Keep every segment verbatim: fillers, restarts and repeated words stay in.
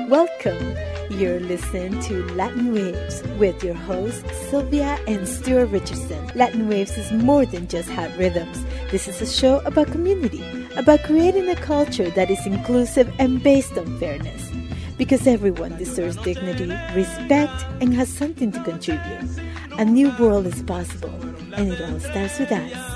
Welcome. You're listening to Latin Waves with your hosts, Sylvia and Stuart Richardson. Latin Waves is more than just hot rhythms. This is a show about community, about creating a culture that is inclusive and based on fairness. Because everyone deserves dignity, respect, and has something to contribute. A new world is possible, and it all starts with us.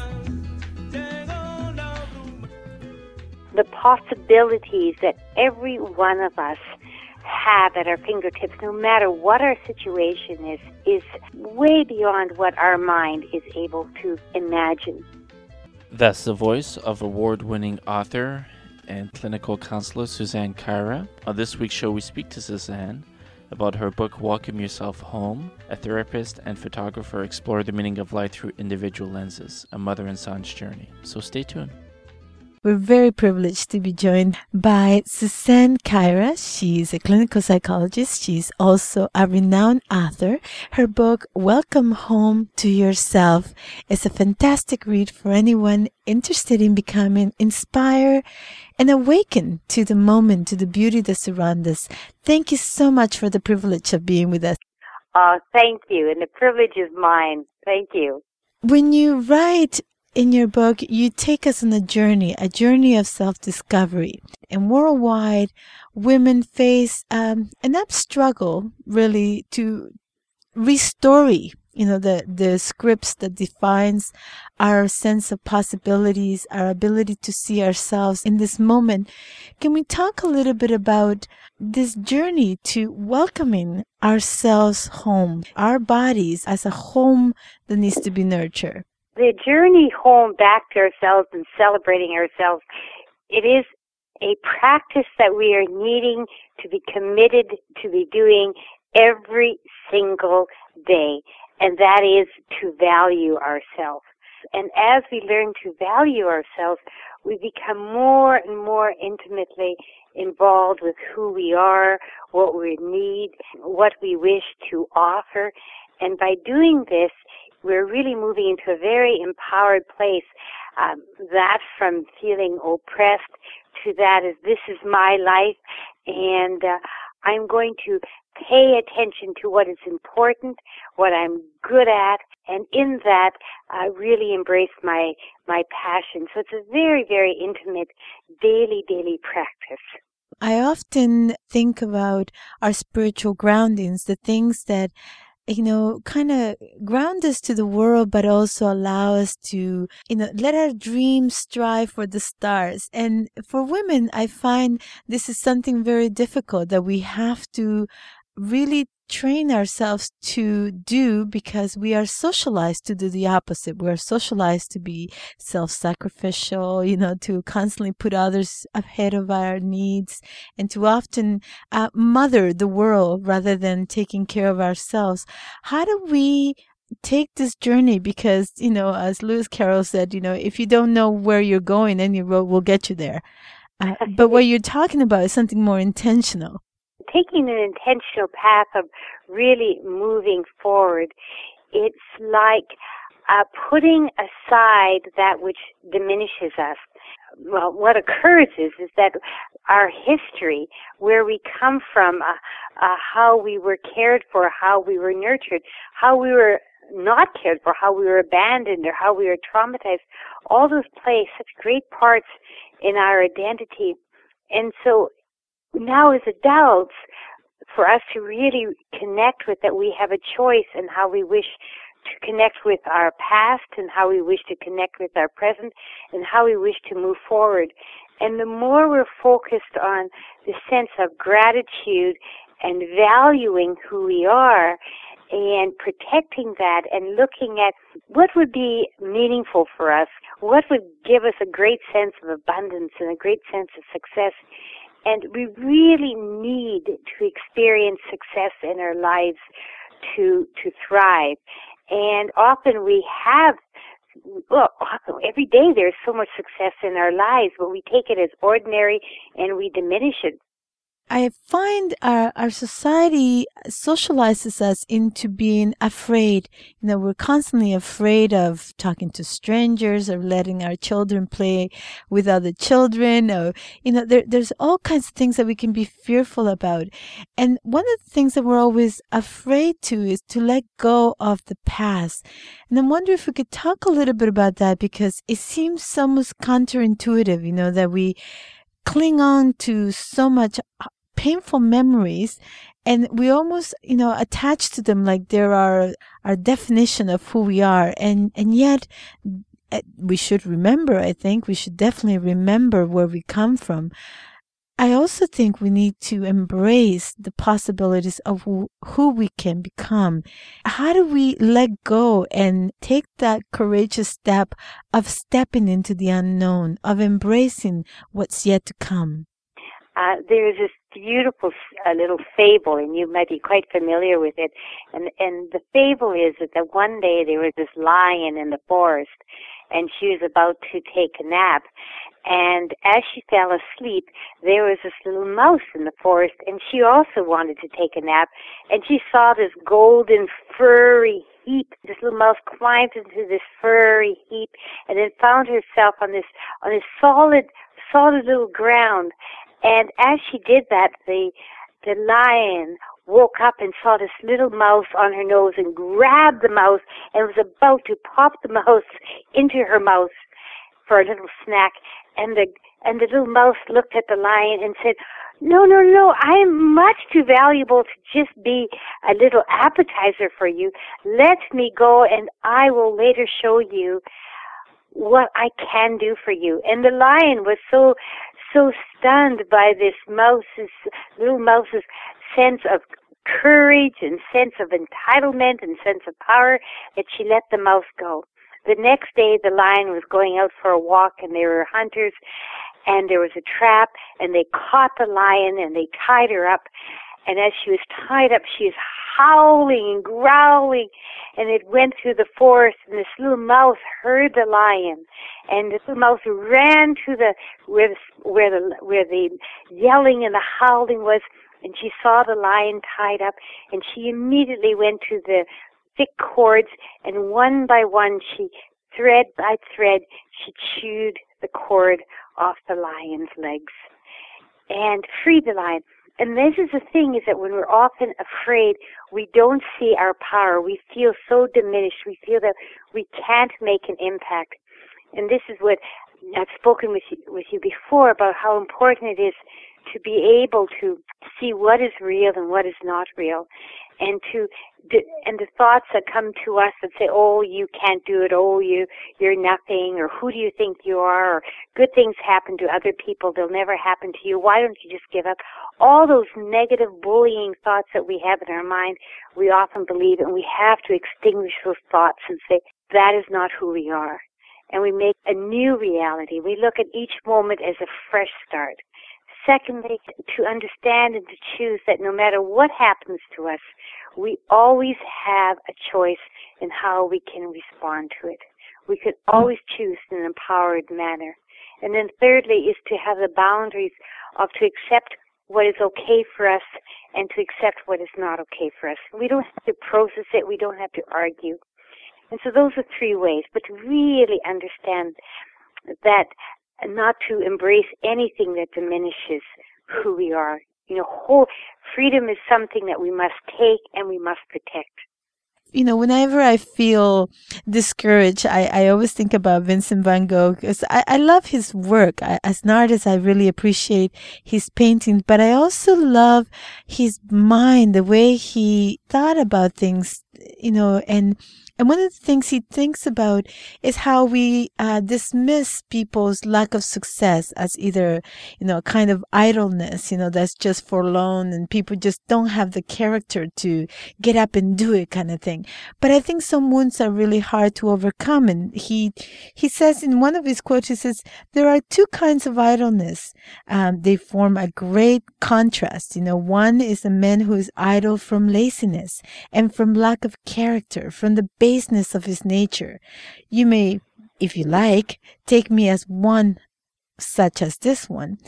The possibilities that every one of us have at our fingertips, no matter what our situation is, is way beyond what our mind is able to imagine. That's the voice of award-winning author and clinical counselor Suzanne Caira. On this week's show, we speak to Suzanne about her book, Welcome Yourself Home. A therapist and photographer explore the meaning of life through individual lenses, a mother and son's journey. So stay tuned. We're very privileged to be joined by Suzanne Caira. She's a clinical psychologist. She's also a renowned author. Her book, Welcome Home to Yourself, is a fantastic read for anyone interested in becoming inspired and awakened to the moment, to the beauty that surrounds us. Thank you so much for the privilege of being with us. Uh, thank you, and the privilege is mine. Thank you. When you write in your book, you take us on a journey, a journey of self-discovery. And worldwide, women face um, an up struggle, really, to restore, you know, the, the scripts that defines our sense of possibilities, our ability to see ourselves in this moment. Can we talk a little bit about this journey to welcoming ourselves home, our bodies as a home that needs to be nurtured? The journey home back to ourselves and celebrating ourselves, it is a practice that we are needing to be committed to be doing every single day, and that is to value ourselves. And as we learn to value ourselves, we become more and more intimately involved with who we are, what we need, what we wish to offer. And by doing this, we're really moving into a very empowered place. Um, that from feeling oppressed to that is, this is my life, and uh, I'm going to pay attention to what is important, what I'm good at, and in that, I uh, really embrace my, my passion. So it's a very, very intimate daily, daily practice. I often think about our spiritual groundings, the things that you know, kind of ground us to the world, but also allow us to, you know, let our dreams strive for the stars. And for women, I find this is something very difficult that we have to really train ourselves to do, because we are socialized to do the opposite. We are socialized to be self-sacrificial, you know, to constantly put others ahead of our needs, and to often uh, mother the world rather than taking care of ourselves. How do we take this journey? Because, you know, as Lewis Carroll said, you know, if you don't know where you're going, any road will get you there. Uh, but what you're talking about is something more intentional. Taking an intentional path of really moving forward, it's like uh, putting aside that which diminishes us. Well, what occurs is, is that our history, where we come from, uh, uh, how we were cared for, how we were nurtured, how we were not cared for, how we were abandoned, or how we were traumatized, all those play such great parts in our identity. And so now as adults, for us to really connect with that, we have a choice in how we wish to connect with our past, and how we wish to connect with our present, and how we wish to move forward. And the more we're focused on the sense of gratitude and valuing who we are and protecting that and looking at what would be meaningful for us, what would give us a great sense of abundance and a great sense of success. And we really need to experience success in our lives to to thrive. And often we have, well, often, every day there's so much success in our lives, but we take it as ordinary and we diminish it. I find our, our society socializes us into being afraid. You know, we're constantly afraid of talking to strangers or letting our children play with other children. Or, you know, there, there's all kinds of things that we can be fearful about. And one of the things that we're always afraid to is to let go of the past. And I wonder if we could talk a little bit about that, because it seems almost counterintuitive, you know, that we cling on to so much painful memories, and we almost, you know, attach to them like they're our our definition of who we are. And and yet we should remember, I think we should definitely remember where we come from. I also think we need to embrace the possibilities of who, who we can become. How do we let go and take that courageous step of stepping into the unknown, of embracing what's yet to come? Uh, there's this beautiful uh, little fable, and you might be quite familiar with it. And and the fable is that, that one day there was this lion in the forest, and she was about to take a nap. And as she fell asleep, there was this little mouse in the forest, and she also wanted to take a nap. And she saw this golden furry heap. This little mouse climbed into this furry heap, and then found herself on this on this solid, solid little ground. And as she did that, the the lion woke up and saw this little mouse on her nose and grabbed the mouse and was about to pop the mouse into her mouth for a little snack. And the and the little mouse looked at the lion and said, "No, no, no, I am much too valuable to just be a little appetizer for you. Let me go, and I will later show you what I can do for you." And the lion was so so stunned by this mouse's, little mouse's sense of courage and sense of entitlement and sense of power that she let the mouse go. The next day, the lion was going out for a walk, and there were hunters, and there was a trap, and they caught the lion, and they tied her up. And as she was tied up, she was howling and growling, and it went through the forest, and this little mouse heard the lion, and this little mouse ran to the where the where the where the yelling and the howling was, and she saw the lion tied up, and she immediately went to the thick cords, and one by one, she thread by thread, she chewed the cord off the lion's legs and freed the lion. And this is the thing, is that when we're often afraid, we don't see our power. We feel so diminished. We feel that we can't make an impact. And this is what I've spoken with you, with you before about how important it is to be able to see what is real and what is not real. And to and the thoughts that come to us that say, "Oh, you can't do it. Oh, you you're nothing," or "Who do you think you are?" or "Good things happen to other people. They'll never happen to you. Why don't you just give up?" All those negative bullying thoughts that we have in our mind, we often believe, and we have to extinguish those thoughts and say, that is not who we are. And we make a new reality. We look at each moment as a fresh start. Secondly, to understand and to choose that no matter what happens to us, we always have a choice in how we can respond to it. We could always choose in an empowered manner. And then thirdly is to have the boundaries of to accept what is okay for us and to accept what is not okay for us. We don't have to process it. We don't have to argue. And so those are three ways. But to really understand that, not to embrace anything that diminishes who we are. You know, whole freedom is something that we must take and we must protect. You know, whenever I feel discouraged, I, I always think about Vincent van Gogh, because I, I love his work. I, as an artist, I really appreciate his paintings, but I also love his mind, the way he thought about things, you know, and And one of the things he thinks about is how we uh, dismiss people's lack of success as either, you know, a kind of idleness, you know, that's just forlorn and people just don't have the character to get up and do it kind of thing. But I think some wounds are really hard to overcome. And he, he says in one of his quotes, he says, there are two kinds of idleness. Um, they form a great contrast. You know, one is a man who is idle from laziness and from lack of character, from the baseness of his nature. You may, if you like, take me as one such as this one.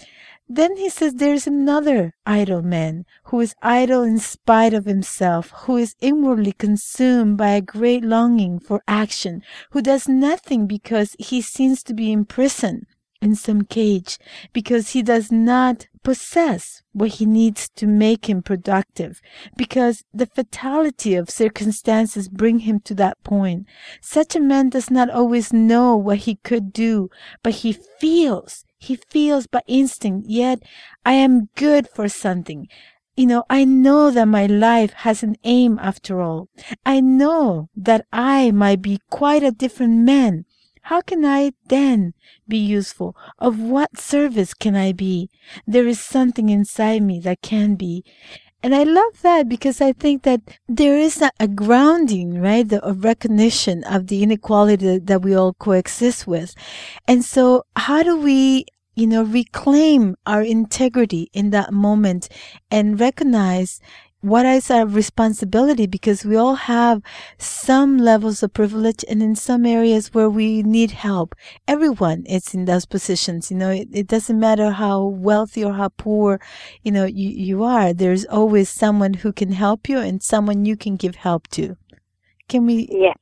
Then he says there's another idle man who is idle in spite of himself, who is inwardly consumed by a great longing for action, who does nothing because he seems to be imprisoned in some cage, because he does not possess what he needs to make him productive, because the fatality of circumstances bring him to that point. Such a man does not always know what he could do, but he feels, he feels by instinct, yet I am good for something. You know, I know that my life has an aim after all. I know that I might be quite a different man. How can I then be useful? Of what service can I be? There is something inside me that can be. And I love that because I think that there is a, a grounding, right, the, a recognition of the inequality that, that we all coexist with. And so how do we, you know, reclaim our integrity in that moment and recognize what is our responsibility, because we all have some levels of privilege and in some areas where we need help. Everyone is in those positions. You know, it, it doesn't matter how wealthy or how poor, you know, you, you are. There's always someone who can help you and someone you can give help to. Can we? Yeah.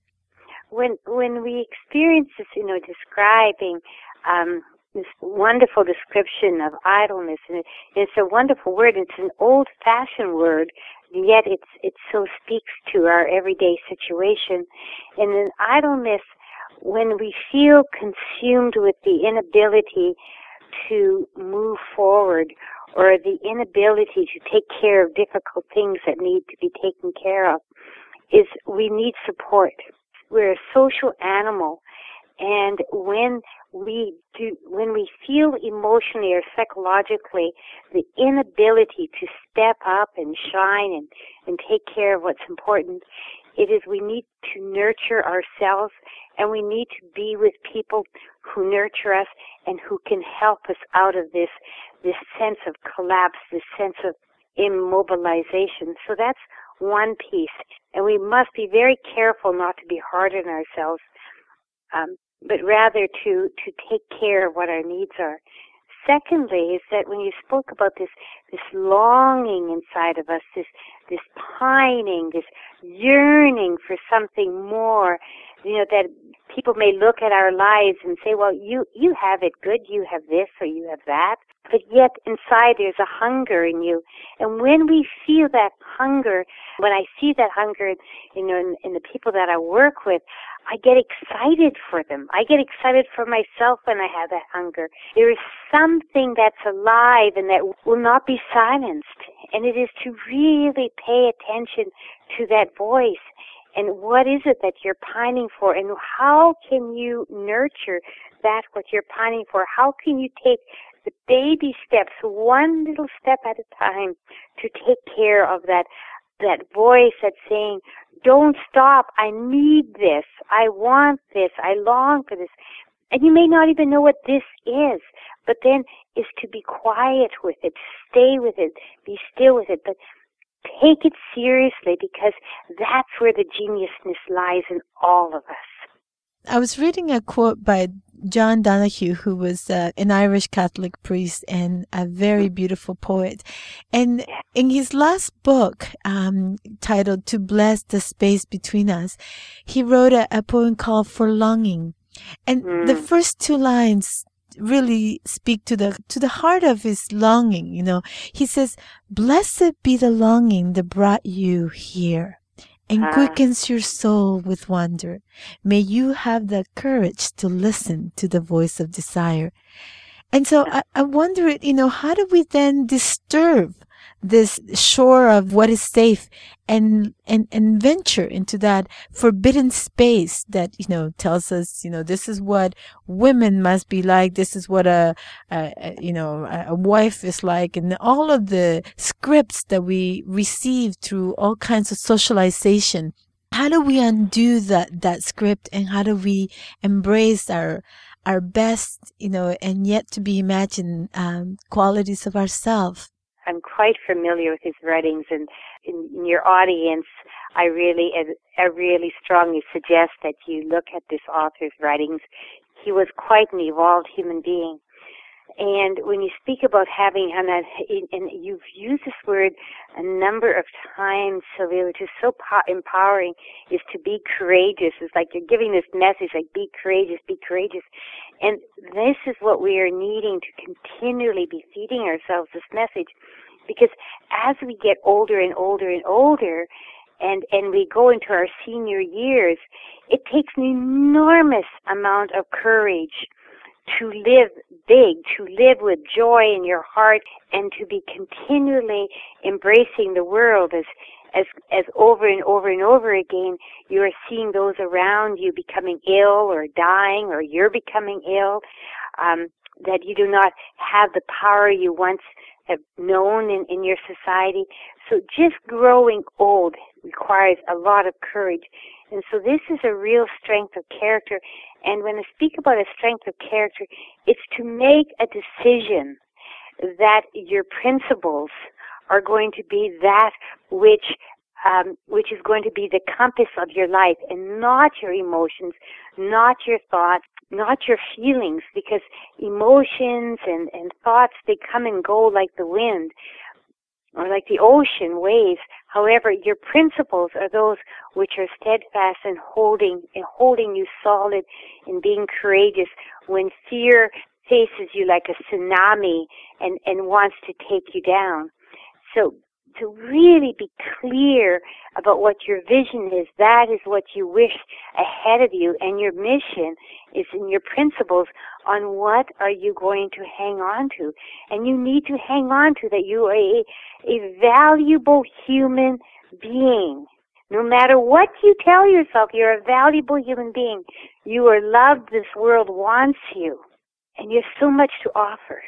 When, when we experience this, you know, describing, um, this wonderful description of idleness, and it, it's a wonderful word. It's an old-fashioned word, yet it's it so speaks to our everyday situation. And in idleness, when we feel consumed with the inability to move forward, or the inability to take care of difficult things that need to be taken care of, is we need support. We're a social animal. And when we do, when we feel emotionally or psychologically the inability to step up and shine and, and take care of what's important, it is we need to nurture ourselves, and we need to be with people who nurture us and who can help us out of this, this sense of collapse, this sense of immobilization. So that's one piece. And we must be very careful not to be hard on ourselves. Um, but rather to, to take care of what our needs are. Secondly, is that when you spoke about this, this longing inside of us, this, this pining, this yearning for something more, you know, that people may look at our lives and say, well, you, you have it good, you have this or you have that, but yet inside there's a hunger in you. And when we feel that hunger, when I see that hunger, you know, in, in the people that I work with, I get excited for them. I get excited for myself when I have that hunger. There is something that's alive and that will not be silenced. And it is to really pay attention to that voice. And what is it that you're pining for? And how can you nurture that what you're pining for? How can you take the baby steps, one little step at a time, to take care of that that voice that's saying, don't stop, I need this, I want this, I long for this. And you may not even know what this is, but then is to be quiet with it, stay with it, be still with it, but take it seriously, because that's where the geniusness lies in all of us. I was reading a quote by John Donahue, who was uh, an Irish Catholic priest and a very beautiful poet. And in his last book, um, titled To Bless the Space Between Us, he wrote a, a poem called For Longing. And mm. the first two lines really speak to the to the heart of his longing. You know, he says, "Blessed be the longing that brought you here and quickens your soul with wonder. May you have the courage to listen to the voice of desire." And so I, I wonder, you know, how do we then disturb this shore of what is safe and, and, and venture into that forbidden space that, you know, tells us, you know, this is what women must be like. This is what a, a, a you know, a wife is like, and all of the scripts that we receive through all kinds of socialization. How do we undo that, that script, and how do we embrace our, our best, you know, and yet to be imagined, um, qualities of ourselves? I'm quite familiar with his writings, and in, in your audience, I really, I really strongly suggest that you look at this author's writings. He was quite an evolved human being. And when you speak about having, and, that, and you've used this word a number of times, Sylvia, which is so po- empowering, is to be courageous. It's like you're giving this message, like be courageous, be courageous. And this is what we are needing to continually be feeding ourselves, this message. Because as we get older and older and older, and, and we go into our senior years, it takes an enormous amount of courage to live big, to live with joy in your heart, and to be continually embracing the world as as as over and over and over again you are seeing those around you becoming ill or dying, or you're becoming ill, um, that you do not have the power you once have known in, in your society. So just growing old requires a lot of courage. And so this is a real strength of character. And when I speak about a strength of character, it's to make a decision that your principles are going to be that which um, which is going to be the compass of your life, and not your emotions, not your thoughts, not your feelings, because emotions and, and thoughts, they come and go like the wind or like the ocean waves. However, your principles are those which are steadfast and holding and holding you solid in being courageous when fear faces you like a tsunami and, and wants to take you down. So to really be clear about what your vision is, that is what you wish ahead of you, and your mission is in your principles on what are you going to hang on to. And you need to hang on to that you are a, a valuable human being. No matter what you tell yourself, you're a valuable human being. You are loved. This world wants you. And you have so much to offer.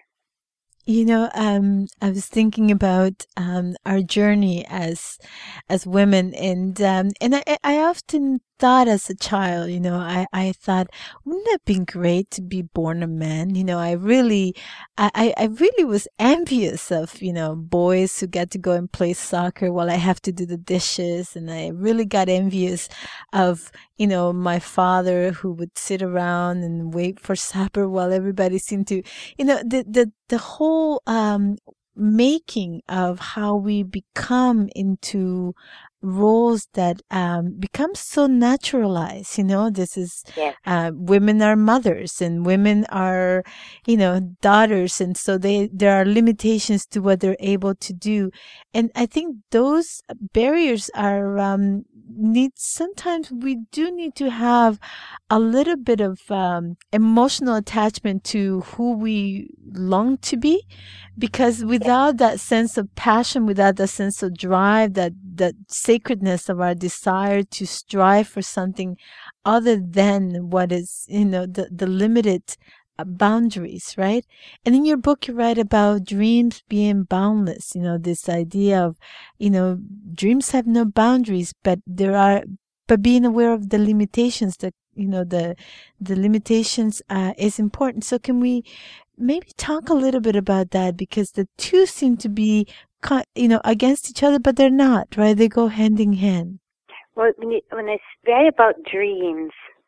You know, um, I was thinking about um, our journey as as women, and um, and I, I often thought as a child, you know, I, I thought, wouldn't it have been great to be born a man? You know, I really, I, I really was envious of, you know, boys who get to go and play soccer while I have to do the dishes, and I really got envious of, you know, my father who would sit around and wait for supper while everybody seemed to, you know, the the the whole um, making of how we become into roles that um, become so naturalized. You know, this is yes. uh, women are mothers and women are, you know, daughters, and so they there are limitations to what they're able to do. And I think those barriers are um, need sometimes we do need to have a little bit of um, emotional attachment to who we long to be, because without that sense of passion, without that sense of drive, that that sacredness of our desire to strive for something other than what is, you know, the the limited boundaries, right? And in your book, you write about dreams being boundless. You know, this idea of, you know, dreams have no boundaries, but there are, but being aware of the limitations, that, you know, the the limitations uh, is important. So can we maybe talk a little bit about that? Because the two seem to be, you know, against each other, but they're not, right? They go hand in hand. Well, when, you, when I write about dreams,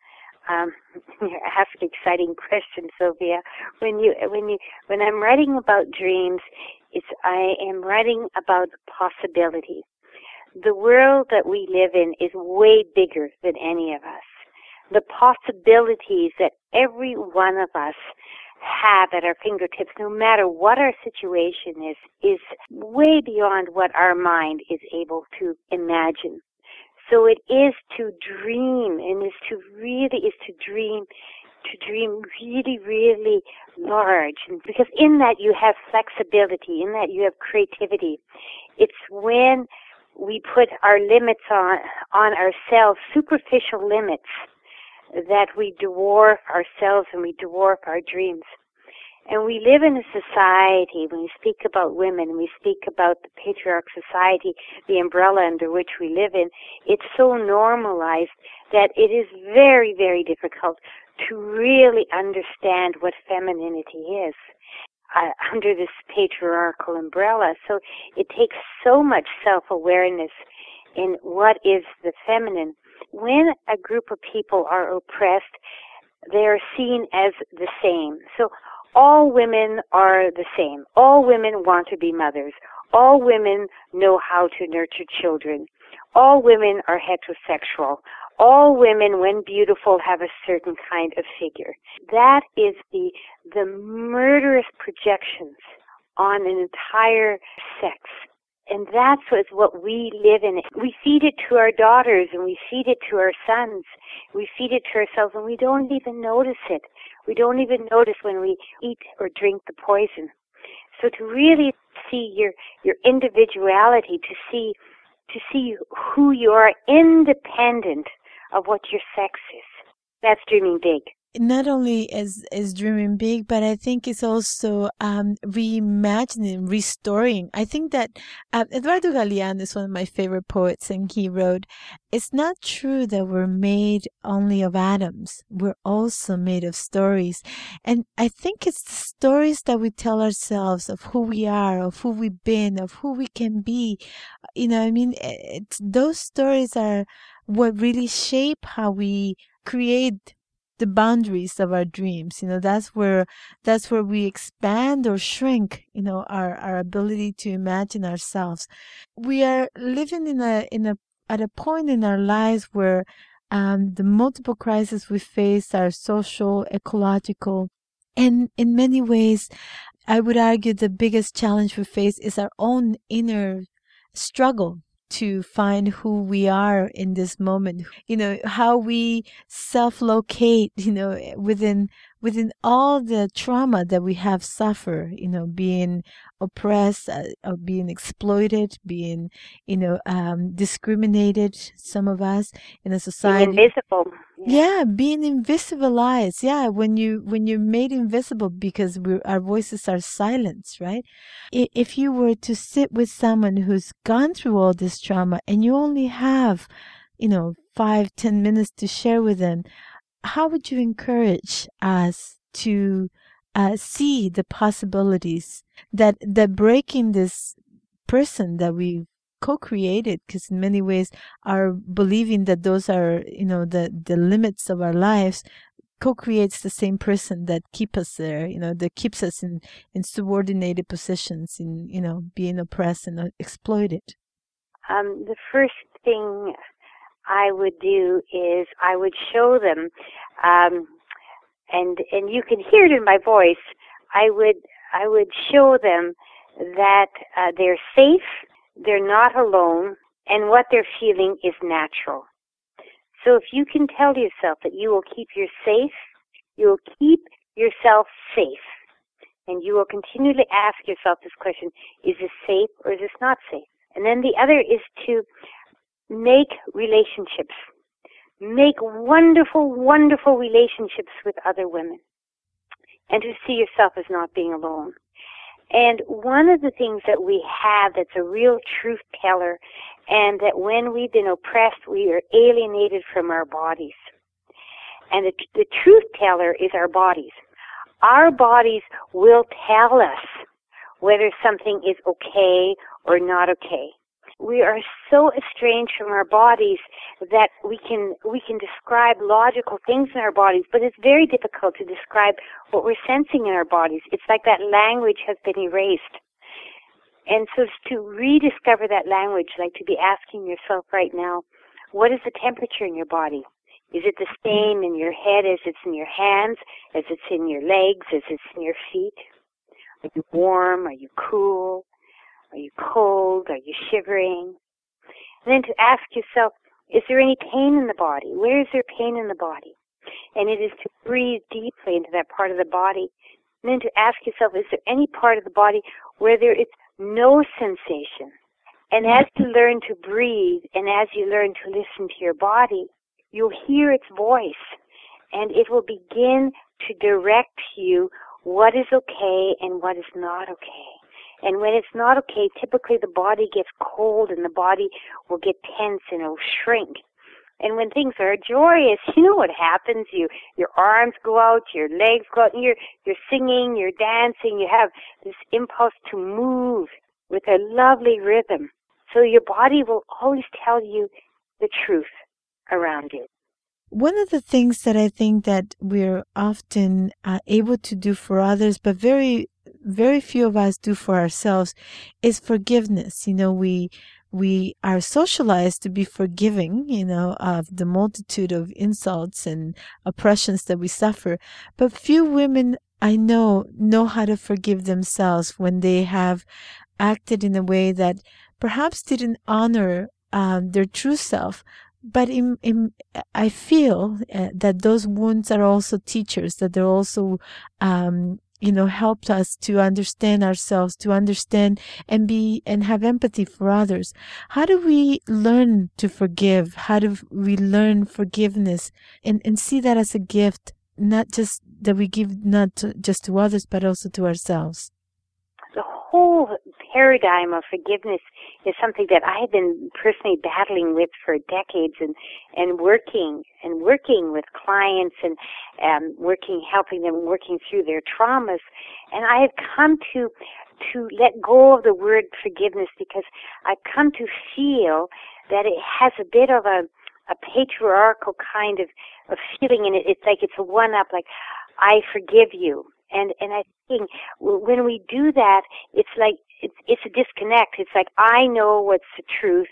um, you ask an exciting question, Sylvia. When you, when you, when I'm writing about dreams, it's I am writing about possibility. The world that we live in is way bigger than any of us. The possibilities that every one of us have at our fingertips, no matter what our situation is, is way beyond what our mind is able to imagine. So it is to dream, and is to really, is to dream, to dream really, really large. And because in that you have flexibility, in that you have creativity. It's when we put our limits on, on ourselves, superficial limits, that we dwarf ourselves and we dwarf our dreams. And we live in a society, when we speak about women, we speak about the patriarch society, the umbrella under which we live in, it's so normalized that it is very, very difficult to really understand what femininity is uh, under this patriarchal umbrella. So it takes so much self-awareness in what is the feminine. When a group of people are oppressed, they are seen as the same. So all women are the same. All women want to be mothers. All women know how to nurture children. All women are heterosexual. All women, when beautiful, have a certain kind of figure. That is the the murderous projections on an entire sex. And that's what, what we live in. We feed it to our daughters, and we feed it to our sons. We feed it to ourselves, and we don't even notice it. We don't even notice when we eat or drink the poison. So to really see your, your individuality, to see to see who you are independent of what your sex is, that's dreaming big. Not only is is dreaming big, but I think it's also um, reimagining, restoring. I think that uh, Eduardo Galeano is one of my favorite poets, and he wrote, "It's not true that we're made only of atoms. We're also made of stories." And I think it's the stories that we tell ourselves of who we are, of who we've been, of who we can be. You know, I mean, it's, those stories are what really shape how we create the boundaries of our dreams. You know, that's where that's where we expand or shrink, you know, our, our ability to imagine ourselves. We are living in a in a at a point in our lives where um, the multiple crises we face are social, ecological, and in many ways, I would argue the biggest challenge we face is our own inner struggle to find who we are in this moment, you know, how we self-locate, you know, within within all the trauma that we have suffered, you know, being oppressed, uh, or being exploited, being, you know, um, discriminated, some of us in a society. Being invisible. Yeah. yeah, being invisibilized. Yeah, when you when you're made invisible because we our voices are silenced, right? I- If you were to sit with someone who's gone through all this trauma and you only have, you know, five, ten minutes to share with them, how would you encourage us to uh, see the possibilities that that breaking this person that we co-created, because in many ways our believing that those are, you know, the the limits of our lives co-creates the same person that keep us there, you know, that keeps us in in subordinated positions, in, you know, being oppressed and uh, exploited. Um, the first thing I would do is I would show them, um, and and you can hear it in my voice. I would I would show them that uh, they're safe, they're not alone, and what they're feeling is natural. So if you can tell yourself that you will keep your safe, you will keep yourself safe, and you will continually ask yourself this question: is this safe or is this not safe? And then the other is to make relationships. Make wonderful, wonderful relationships with other women. And to see yourself as not being alone. And one of the things that we have that's a real truth teller, and that when we've been oppressed, we are alienated from our bodies. And the, the truth teller is our bodies. Our bodies will tell us whether something is okay or not okay. We are so estranged from our bodies that we can we can describe logical things in our bodies, but it's very difficult to describe what we're sensing in our bodies. It's like that language has been erased. And so to rediscover that language, like to be asking yourself right now, what is the temperature in your body? Is it the same in your head as it's in your hands, as it's in your legs, as it's in your feet? Are you warm? Are you cool? Are you cold? Are you shivering? And then to ask yourself, is there any pain in the body? Where is there pain in the body? And it is to breathe deeply into that part of the body. And then to ask yourself, is there any part of the body where there is no sensation? And as you learn to breathe and as you learn to listen to your body, you'll hear its voice. And it will begin to direct you what is okay and what is not okay. And when it's not okay, typically the body gets cold and the body will get tense and it'll shrink. And when things are joyous, you know what happens. You, your arms go out, your legs go out, and you're, you're singing, you're dancing, you have this impulse to move with a lovely rhythm. So your body will always tell you the truth around you. one of the things that I think that we're often uh, able to do for others, but very, very few of us do for ourselves, is forgiveness. You know, we we are socialized to be forgiving, you know, of the multitude of insults and oppressions that we suffer. But few women I know know how to forgive themselves when they have acted in a way that perhaps didn't honor um, their true self. But in, in, I feel uh, that those wounds are also teachers, that they're also, um, you know, helped us to understand ourselves, to understand and be and have empathy for others. How do we learn to forgive? How do we learn forgiveness and, and see that as a gift, not just that we give not to, just to others, but also to ourselves? The whole paradigm of forgiveness is something that I have been personally battling with for decades, and, and working and working with clients and um, working, helping them working through their traumas. And I have come to to let go of the word forgiveness because I've come to feel that it has a bit of a a patriarchal kind of, of feeling in it. It's like it's a one-up, like, I forgive you. And and I think when we do that, it's like it's it's a disconnect. It's like, I know what's the truth,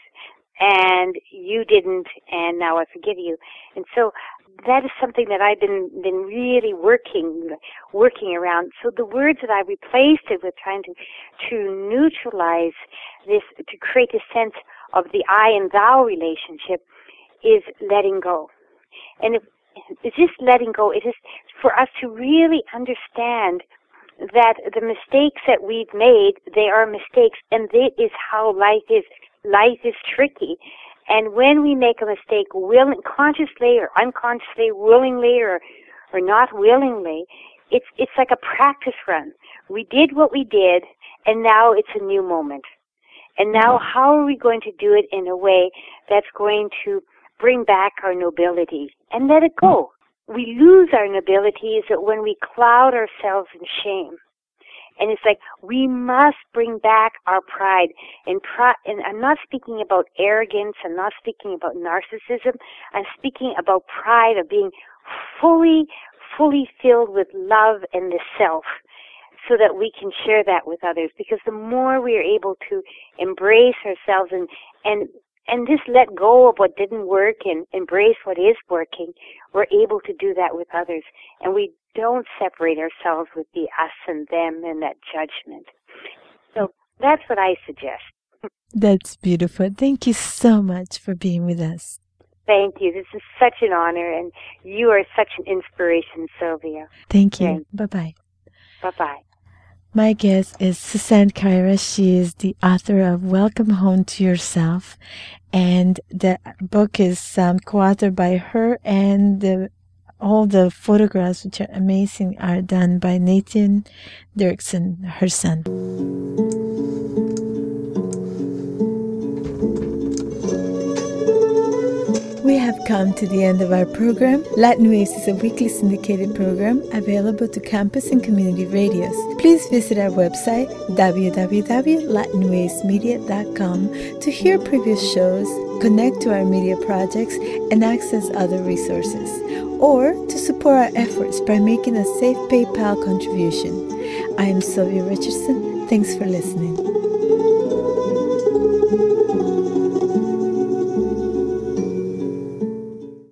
and you didn't, and now I forgive you. And so that is something that I've been been really working working around. So the words that I replaced it with, trying to to neutralize this, to create a sense of the I and thou relationship, is letting go. And if it's just letting go. It is for us to really understand that the mistakes that we've made, they are mistakes, and that is how life is. Life is tricky. And when we make a mistake, will, consciously or unconsciously, willingly or, or not willingly, it's, it's like a practice run. We did what we did, and now it's a new moment. And now how are we going to do it in a way that's going to bring back our nobility and let it go? We lose our nobility is that when we cloud ourselves in shame. And it's like, we must bring back our pride. And, pri- and I'm not speaking about arrogance. I'm not speaking about narcissism. I'm speaking about pride of being fully, fully filled with love and the self, so that we can share that with others. Because the more we are able to embrace ourselves and, and And just let go of what didn't work and embrace what is working, we're able to do that with others. And we don't separate ourselves with the us and them and that judgment. So that's what I suggest. That's beautiful. Thank you so much for being with us. Thank you. This is such an honor, and you are such an inspiration, Sylvia. Thank you. Thanks. Bye-bye. Bye-bye. My guest is Suzanne Caira. She is the author of Welcome Home to Yourself. And the book is um, co-authored by her, and the, all the photographs, which are amazing, are done by Nathan Dirksen, her son. We have come to the end of our program. Latin Waves is a weekly syndicated program available to campus and community radios. Please visit our website, w w w dot latin waves media dot com, to hear previous shows, connect to our media projects, and access other resources, or to support our efforts by making a safe PayPal contribution. I am Sylvia Richardson. Thanks for listening.